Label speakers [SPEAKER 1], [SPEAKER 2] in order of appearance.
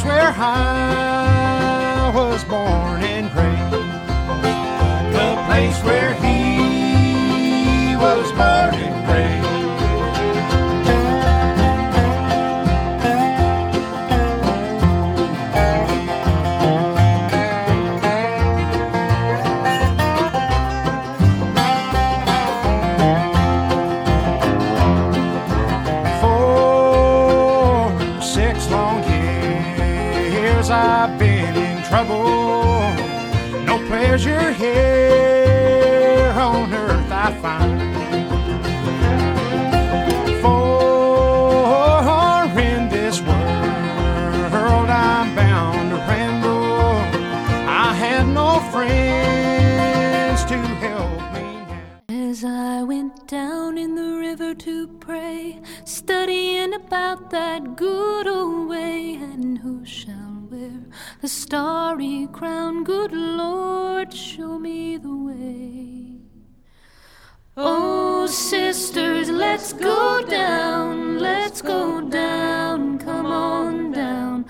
[SPEAKER 1] place where I was born and raised. The place where he was born and raised. I've been in trouble. No pleasure here on earth I find. For in this world I'm bound to ramble. I had no friends to help me.
[SPEAKER 2] As I went down in the river to pray, studying about that good old way, and who shall wear the starry crown? Good Lord, show me the way. Oh, sisters, let's go down, come on down.